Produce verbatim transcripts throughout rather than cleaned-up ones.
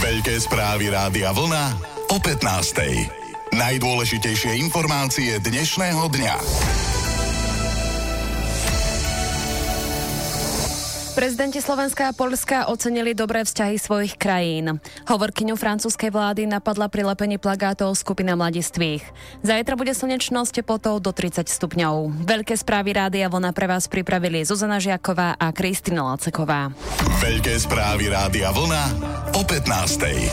Veľké správy Rádia Vlna o pätnástej. Najdôležitejšie informácie dnešného dňa. Prezidenti Slovenska a Poľska ocenili dobré vzťahy svojich krajín. Hovorkyňu francúzskej vlády napadla pri lepení plagátov skupina mladistvých. Zajtra bude slnečno s teplotou do tridsať stupňov. Veľké správy Rádia Vlna pre vás pripravili Zuzana Žiaková a Kristina Laceková. Veľké správy Rádia Vlna o pätnástej.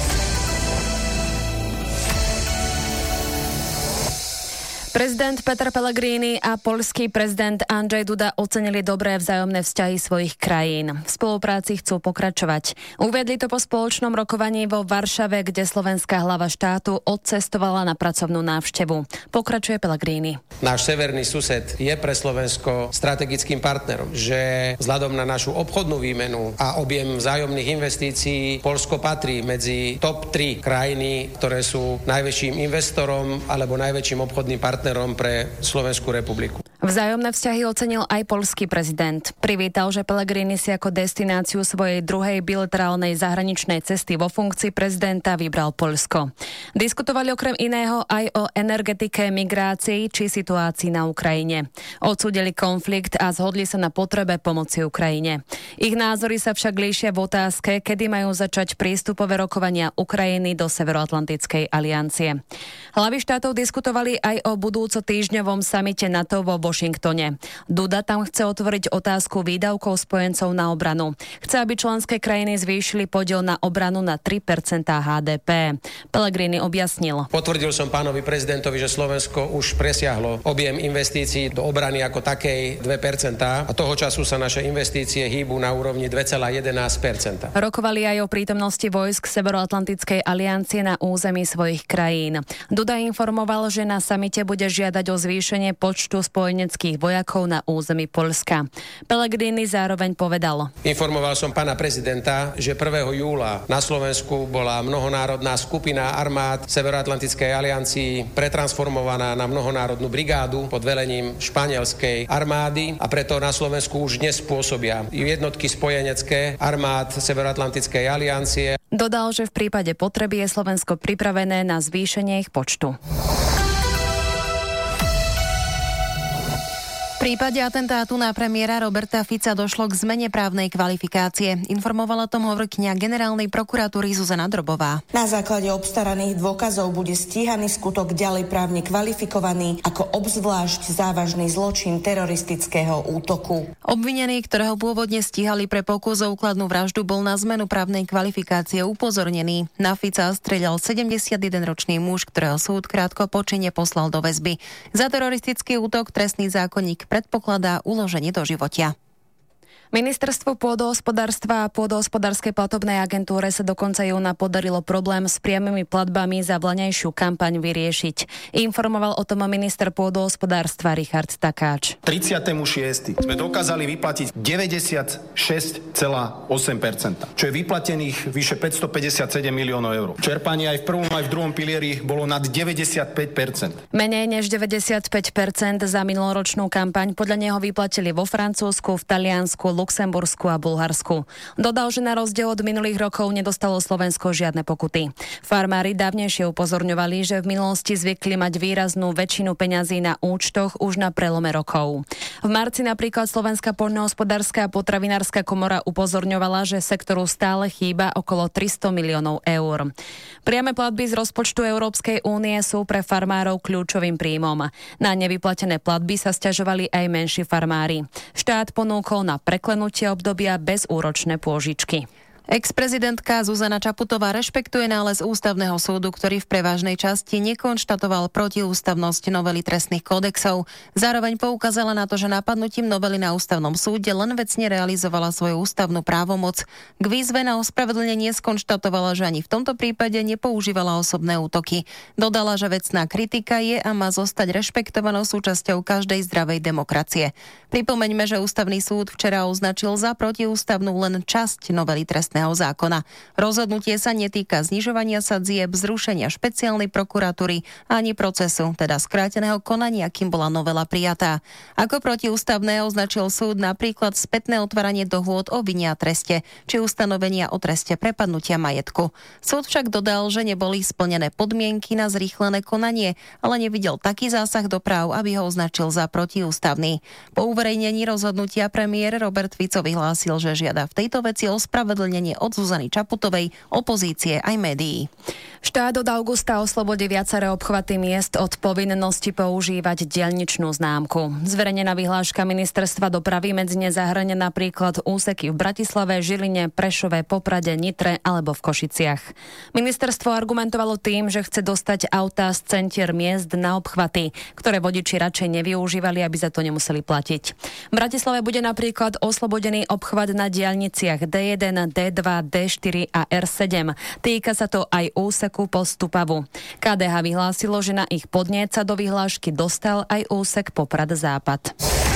Prezident Peter Pellegrini a poľský prezident Andrzej Duda ocenili dobré vzájomné vzťahy svojich krajín. V spolupráci chcú pokračovať. Uviedli to po spoločnom rokovaní vo Varšave, kde slovenská hlava štátu odcestovala na pracovnú návštevu. Pokračuje Pellegrini. Náš severný sused je pre Slovensko strategickým partnerom, že vzhľadom na našu obchodnú výmenu a objem vzájomných investícií Poľsko patrí medzi top tri krajiny, ktoré sú najväčším investorom alebo najväčším obchodným partnerom pre Slovenskú republiku. Vzájomné vzťahy ocenil aj poľský prezident. Privítal, že Pellegrini si ako destináciu svojej druhej bilaterálnej zahraničnej cesty vo funkcii prezidenta vybral Poľsko. Diskutovali okrem iného aj o energetike, migrácii či situácii na Ukrajine. Odsúdili konflikt a zhodli sa na potrebe pomoci Ukrajine. Ich názory sa však líšia v otázke, kedy majú začať prístupové rokovania Ukrajiny do Severoatlantickej aliancie. Hlavy štátov diskutovali aj o budúco týždňovom samite NATO vo Washingtone. Duda tam chce otvoriť otázku výdavkov spojencov na obranu. Chce, aby členské krajiny zvýšili podiel na obranu na tri percentá há dé pé. Pellegrini objasnil. Potvrdil som pánovi prezidentovi, že Slovensko už presiahlo objem investícií do obrany ako takej dve percentá a toho času sa naše investície hýbu na úrovni dva celé jedenásť percenta. Rokovali aj o prítomnosti vojsk Severoatlantickej aliancie na území svojich krajín. Duda informoval, že na samite bude žiadať o zvýšenie počtu spojeneckých vojakov na území Poľska. Pellegrini zároveň povedal. Informoval som pána prezidenta, že prvého júla na Slovensku bola mnohonárodná skupina armád Severoatlantickej aliancii pretransformovaná na mnohonárodnú brigádu pod velením španielskej armády a preto na Slovensku už dnes pôsobia jednotky spojenecké armád Severoatlantickej aliancie. Dodal, že v prípade potreby je Slovensko pripravené na zvýšenie ich počtu. V prípade atentátu na premiéra Roberta Fica došlo k zmene právnej kvalifikácie. Informovala o tom hovorkyňa generálnej prokuratúry Zuzana Drobová. Na základe obstaraných dôkazov bude stíhaný skutok ďalej právne kvalifikovaný ako obzvlášť závažný zločin teroristického útoku. Obvinený, ktorého pôvodne stíhali pre pokus o úkladnú vraždu, bol na zmenu právnej kvalifikácie upozornený. Na Fica streľal sedemdesiatjedenročný muž, ktorého súd krátko po čine poslal do väzby. Za teroristický útok trestný zákonník predpokladá uloženie do životia. Ministerstvu pôdohospodárstva a pôdohospodárskej platobnej agentúre sa do konca júna podarilo problém s priamymi platbami za vlaňajšiu kampaň vyriešiť. Informoval o tom minister pôdohospodárstva Richard Takáč. tridsiateho šiesteho sme dokázali vyplatiť deväťdesiatšesť celá osem percenta, čo je vyplatených vyše päťstopäťdesiatsedem miliónov eur. Čerpanie aj v prvom aj v druhom pilieri bolo nad deväťdesiatpäť percent. Menej než deväťdesiatpäť percent za minuloročnú kampaň podľa neho vyplatili vo Francúzsku, v Taliansku, Luxembursku a Bulharsku. Dodal, že na rozdiel od minulých rokov nedostalo Slovensko žiadne pokuty. Farmári dávnejšie upozorňovali, že v minulosti zvykli mať výraznú väčšinu peňazí na účtoch už na prelome rokov. V marci napríklad Slovenská poľnohospodárska a potravinárska komora upozorňovala, že sektoru stále chýba okolo tristo miliónov eur. Priame platby z rozpočtu Európskej únie sú pre farmárov kľúčovým príjmom. Na nevyplatené platby sa sťažovali aj menší farmári. Štát ponúkol na preklenutie obdobia bezúročné pôžičky. Ex-prezidentka Zuzana Čaputová rešpektuje nález Ústavného súdu, ktorý v prevažnej časti nekonštatoval protiústavnosť novely trestných kódexov. Zároveň poukázala na to, že napadnutím novely na Ústavnom súde len vecne realizovala svoju ústavnú právomoc. K výzve na ospravedlnenie skonštatovala, že ani v tomto prípade nepoužívala osobné útoky. Dodala, že vecná kritika je a má zostať rešpektovanou súčasťou každej zdravej demokracie. Pripomeňme, že Ústavný súd včera označil za protiústavnú len časť novely trestných trestného zákona. Rozhodnutie sa netýka znižovania sadzieb, zrušenia špeciálnej prokuratúry ani procesu, teda skráteného konania, kým bola novela prijatá. Ako protiústavné označil súd napríklad spätné otváranie dohôd o vine a treste, či ustanovenia o treste prepadnutia majetku. Súd však dodal, že neboli splnené podmienky na zrýchlené konanie, ale nevidel taký zásah do práv, aby ho označil za protiústavný. Po uverejnení rozhodnutia premiér Robert Fico vyhlásil, že žiada v tejto veci ospravedlnenie od Zuzany Čaputovej, opozície aj médií. Štát od augusta oslobodí viaceré obchvaty miest od povinnosti používať diaľničnú známku. Zverejnená vyhláška ministerstva dopravy medzi ne zahŕňa napríklad úseky v Bratislave, Žiline, Prešove, Poprade, Nitre alebo v Košiciach. Ministerstvo argumentovalo tým, že chce dostať autá z centier miest na obchvaty, ktoré vodiči radšej nevyužívali, aby za to nemuseli platiť. V Bratislave bude napríklad oslobodený obchvat na diaľniciach dé jeden, dé dva, dé štyri a er sedem. Týka sa to aj úseku po Stupavu. ká dé há vyhlásilo, že na ich podnet sa do vyhlášky dostal aj úsek Poprad-Západ.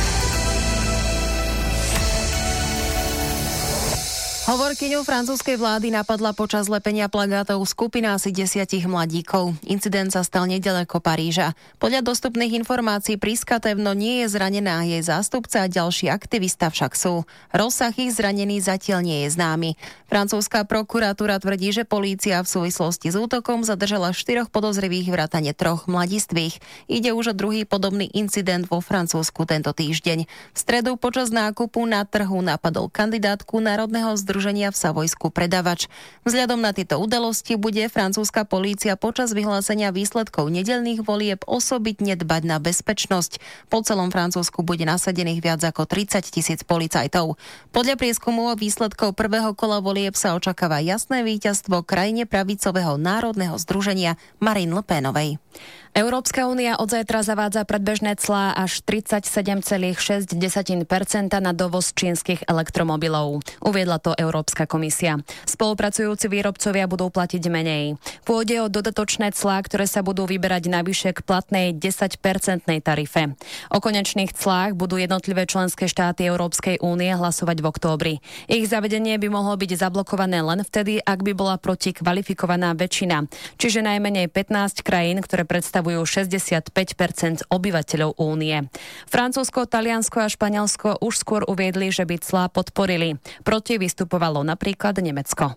Hovorkyňu francúzskej vlády napadla počas lepenia plagátov skupina asi desiatich mladíkov. Incident sa stal nedaleko Paríža. Podľa dostupných informácií Priskatevno nie je zranená, jej zástupca a ďalší aktivista však sú. Rozsah ich zranení zatiaľ nie je známy. Francúzska prokuratúra tvrdí, že polícia v súvislosti s útokom zadržala štyroch podozrivých vrátane troch mladistvých. Ide už o druhý podobný incident vo Francúzsku tento týždeň. V stredu počas nákupu na trhu napadol kandidátku Národného združenia v Savojsku predavač. Vzhľadom na tieto udalosti bude francúzska polícia počas vyhlásenia výsledkov nedeľných volieb osobitne dbať na bezpečnosť. Po celom Francúzsku bude nasadených viac ako tridsať tisíc policajtov. Podľa prieskumu výsledkov prvého kola volieb sa očakáva jasné víťazstvo krajine pravicového Národného združenia Marine Le Penovej. Európska únia od zajtra zavádza predbežné clá až tridsaťsedem celá šesť percenta na dovoz čínskych elektromobilov. Uviedla to Európska komisia. Spolupracujúci výrobcovia budú platiť menej. Pôjde o dodatočné clá, ktoré sa budú vyberať navyše k platnej desaťpercentnej tarife. O konečných clách budú jednotlivé členské štáty Európskej únie hlasovať v októbri. Ich zavedenie by mohlo byť zablokované len vtedy, ak by bola proti kvalifikovaná väčšina, čiže najmenej pätnásť krajín, ktoré predstavujú šesťdesiatpäť percent obyvateľov únie. Francúzsko, Taliansko a Španielsko už skôr uviedli, že by clá podporili. Proti vystupovalo napríklad Nemecko.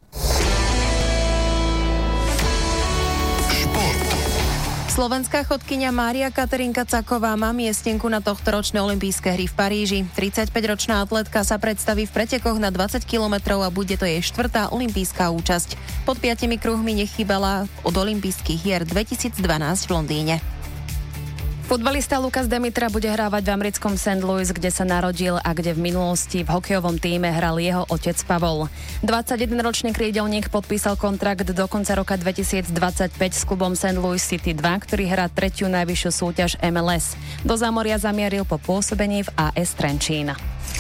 Slovenská chodkyňa Mária Katarinka Caková má miestenku na tohtoročné olympijské hry v Paríži. tridsaťpäťročná atletka sa predstaví v pretekoch na dvadsať kilometrov a bude to jej štvrtá olympijská účasť. Pod piatimi kruhmi nechýbala od olympijských hier dvetisícdvanásť v Londýne. Futbalista Lukas Demitra bude hrávať v americkom Saint Louis, kde sa narodil a kde v minulosti v hokejovom tíme hral jeho otec Pavol. dvadsaťjedenročný krídelník podpísal kontrakt do konca roka dvetisícdvadsaťpäť s klubom Saint Louis City dva, ktorý hrá tretiu najvyššiu súťaž em el es. Do zámoria zamieril po pôsobení v á es Trenčín.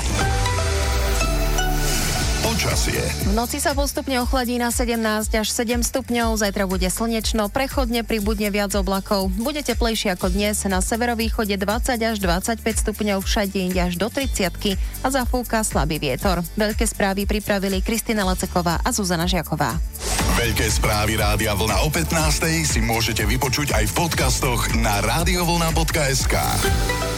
Počasie. V noci sa postupne ochladí na sedemnásť až sedem stupňov, zajtra bude slnečno, prechodne pribudne viac oblakov. Bude teplejšie ako dnes, na severovýchode dvadsať až dvadsaťpäť stupňov, všade inde až do tridsiatky a zafúka slabý vietor. Veľké správy pripravili Kristina Laceková a Zuzana Žiaková. Veľké správy Rádia Vlna o pätnástej si môžete vypočuť aj v podcastoch na radiovlna bodka es ká.